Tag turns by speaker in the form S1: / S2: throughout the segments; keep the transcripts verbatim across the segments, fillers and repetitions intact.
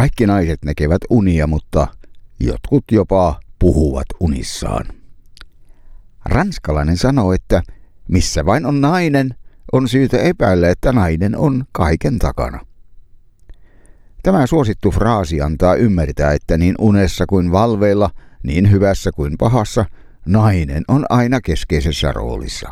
S1: Kaikki naiset näkevät unia, mutta jotkut jopa puhuvat unissaan. Ranskalainen sanoo, että missä vain on nainen, on syytä epäillä, että nainen on kaiken takana. Tämä suosittu fraasi antaa ymmärtää, että niin unessa kuin valveilla, niin hyvässä kuin pahassa, nainen on aina keskeisessä roolissa.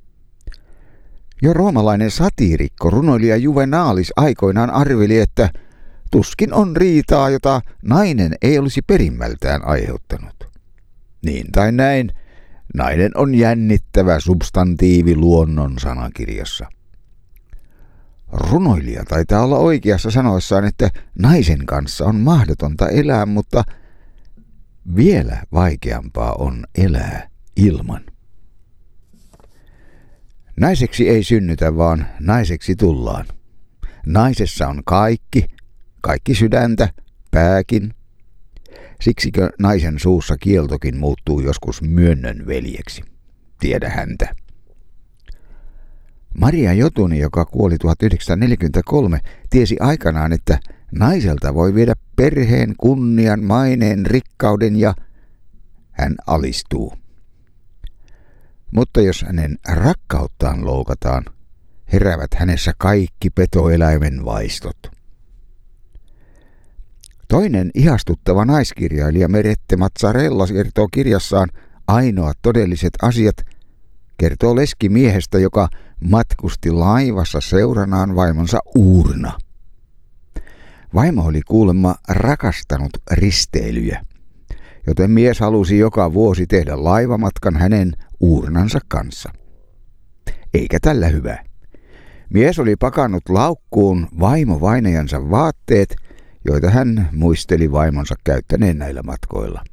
S1: Jo roomalainen satiirikko, runoilija Juvenalis aikoinaan arveli, että tuskin on riitaa, jota nainen ei olisi perimmältään aiheuttanut. Niin tai näin, nainen on jännittävä substantiivi luonnon sanakirjassa. Runoilija taitaa olla oikeassa sanoessaan, että naisen kanssa on mahdotonta elää, mutta vielä vaikeampaa on elää ilman. Naiseksi ei synnytä, vaan naiseksi tullaan. Naisessa on kaikki, kaikki sydäntä, pääkin. Siksikö naisen suussa kieltokin muuttuu joskus myönnön veljeksi? Tiedä häntä. Maria Jotuni, joka kuoli tuhatyhdeksänsataaneljäkymmentäkolme, tiesi aikanaan, että naiselta voi viedä perheen, kunnian, maineen, rikkauden ja hän alistuu. Mutta jos hänen rakkauttaan loukataan, heräävät hänessä kaikki petoeläimen vaistot. Toinen ihastuttava naiskirjailija Merette Mazzarella kertoo kirjassaan Ainoat todelliset asiat, kertoo leskimiehestä, joka matkusti laivassa seuranaan vaimonsa Uurna. Vaimo oli kuulemma rakastanut risteilyjä, joten mies halusi joka vuosi tehdä laivamatkan hänen Uurnansa kanssa. Eikä tällä hyvä. Mies oli pakannut laukkuun vaimo-vainajansa vaatteet, joita hän muisteli vaimonsa käyttäneen näillä matkoilla.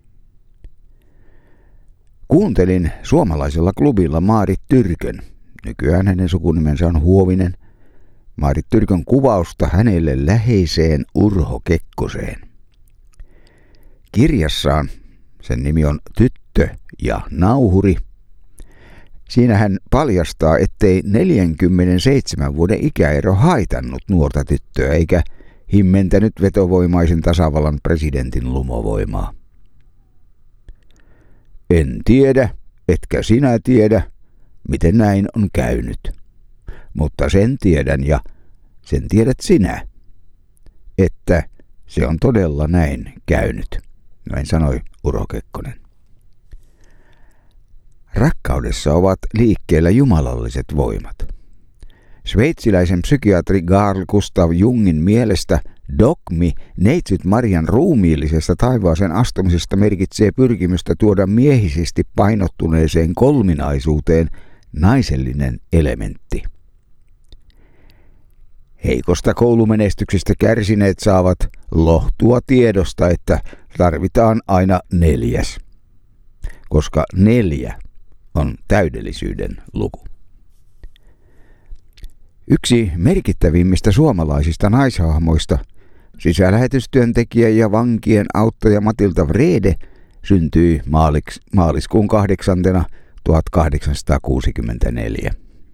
S1: Kuuntelin suomalaisella klubilla Maarit Tyrkön, nykyään hänen sukunimensä on Huovinen, Maarit Tyrkön kuvausta hänelle läheiseen Urho Kekkoseen. Kirjassaan, sen nimi on Tyttö ja nauhuri, siinä hän paljastaa, ettei neljänkymmenenseitsemän vuoden ikäero haitannut nuorta tyttöä eikä himmentänyt vetovoimaisen tasavallan presidentin lumovoimaa. En tiedä, etkä sinä tiedä, miten näin on käynyt. Mutta sen tiedän ja sen tiedät sinä, että se on todella näin käynyt, näin sanoi Urho Kekkonen. Rakkaudessa ovat liikkeellä jumalalliset voimat. Sveitsiläisen psykiatri Carl Gustav Jungin mielestä dogmi neitsyt Marian ruumiillisesta taivaaseen astumisesta merkitsee pyrkimystä tuoda miehisesti painottuneeseen kolminaisuuteen naisellinen elementti. Heikosta koulumenestyksestä kärsineet saavat lohtua tiedosta, että tarvitaan aina neljäs, koska neljä on täydellisyyden luku. Yksi merkittävimmistä suomalaisista naishahmoista, sisälähetystyöntekijä ja vankien auttaja Matilda Wrede, syntyi maaliks, maaliskuun kahdeksantena tuhatkahdeksansataakuusikymmentäneljä.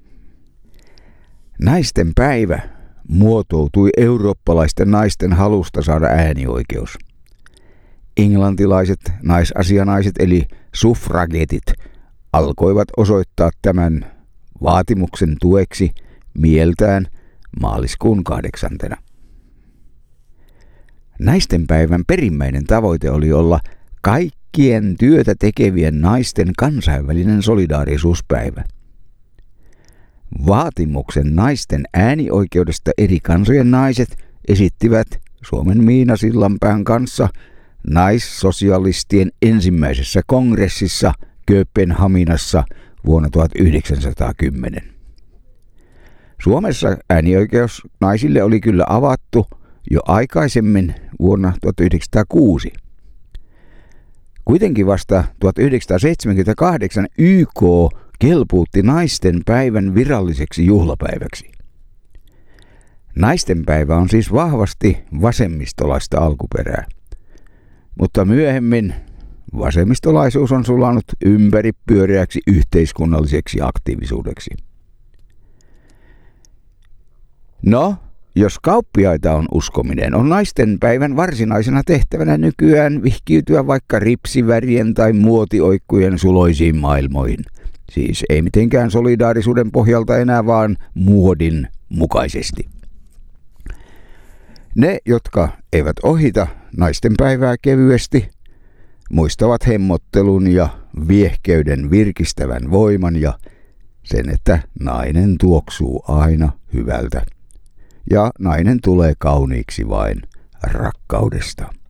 S1: Naisten päivä muotoutui eurooppalaisten naisten halusta saada äänioikeus. Englantilaiset naisasianaiset eli suffragetit alkoivat osoittaa tämän vaatimuksen tueksi mieltään maaliskuun kahdeksantena. Naistenpäivän perimmäinen tavoite oli olla kaikkien työtä tekevien naisten kansainvälinen solidaarisuuspäivä. Vaatimuksen naisten äänioikeudesta eri kansojen naiset esittivät Suomen Miina Sillanpään kanssa naissosialistien ensimmäisessä kongressissa Kööpenhaminassa vuonna tuhatyhdeksänsataakymmenen. Suomessa äänioikeus naisille oli kyllä avattu jo aikaisemmin vuonna tuhatyhdeksänsataakuusi. Kuitenkin vasta tuhatyhdeksänsataaseitsemänkymmentäkahdeksan Y K kelpuutti naisten päivän viralliseksi juhlapäiväksi. Naistenpäivä on siis vahvasti vasemmistolaista alkuperää, mutta myöhemmin vasemmistolaisuus on sulanut ympäripyöreäksi yhteiskunnalliseksi aktiivisuudeksi. No, Jos kauppiaita on uskominen, on naisten päivän varsinaisena tehtävänä nykyään vihkiytyä vaikka ripsivärien tai muotioikkujen suloisiin maailmoihin. Siis ei mitenkään solidaarisuuden pohjalta enää, vaan muodin mukaisesti. Ne, jotka eivät ohita naisten päivää kevyesti, muistavat hemmottelun ja viehkeyden virkistävän voiman ja sen, että nainen tuoksuu aina hyvältä. Ja nainen tulee kauniiksi vain rakkaudesta.